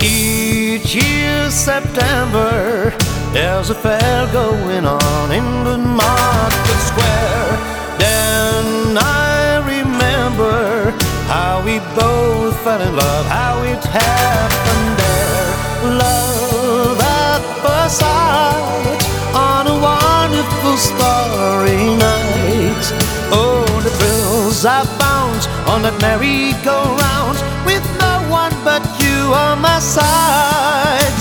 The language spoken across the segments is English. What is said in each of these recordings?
Each year September, there's a fair going on in the market square. Then I remember how we both fell in love, how it happened there. Love at first sight on a wonderful starry night. Oh, the thrills I found on that merry-go-round with no one but you on my side.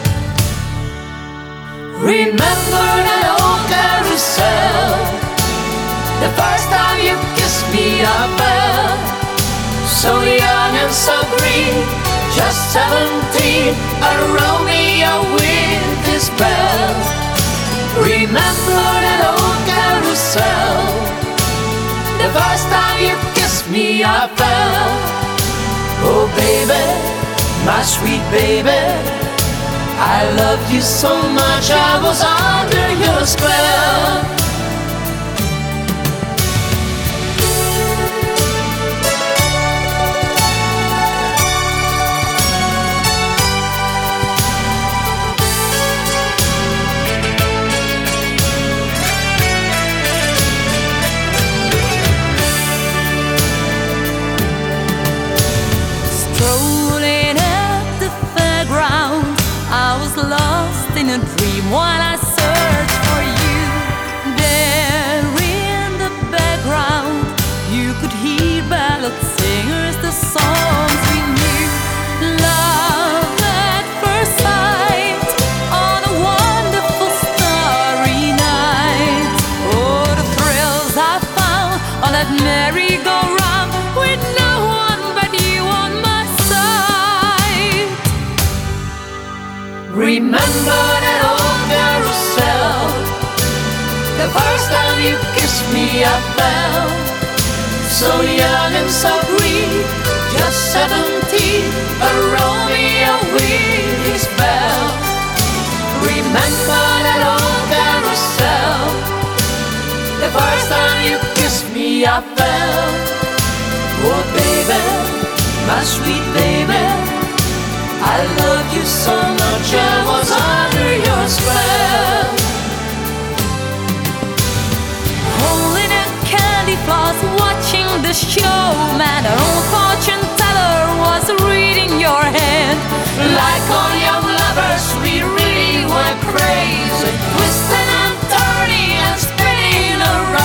Remember that old carousel, the first time you kissed me I felt so young and so green, just 17, a Romeo with his bell. Remember that old carousel, the first time you kissed me I felt. Oh baby, my sweet baby, I loved you so much I was under your spell. Strolling at the fairground, I was lost in a dream while I searched for you. There in the background, you could hear ballad singers, the songs we knew. Love at first sight on a wonderful starry night. Oh, the thrills I found on that merry-go-round with no one but you on my side. Remember that old carousel, the first time you kissed me I felt so young and so green, just 17, a Romeo with his bell. Remember that old carousel, the first time you kissed me I felt. Oh baby, my sweet baby, I loved you so much I was under your spell. Holding a candy floss, watching the showman, an old fortune teller was reading your hand. Like all young lovers, we really were crazy, twisting and turning and spinning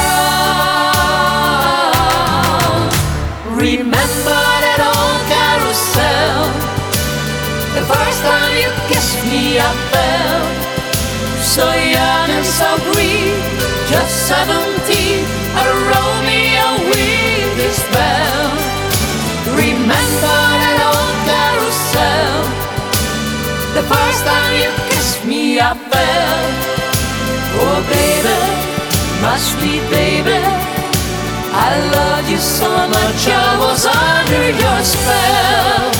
around. Remember that old carousel, the first time you kissed me I felt so young and so green, just 17, a Romeo with his bell. Remember that old carousel, the first time you kissed me I felt. Oh baby, my sweet baby, I loved you so much I was under your spell.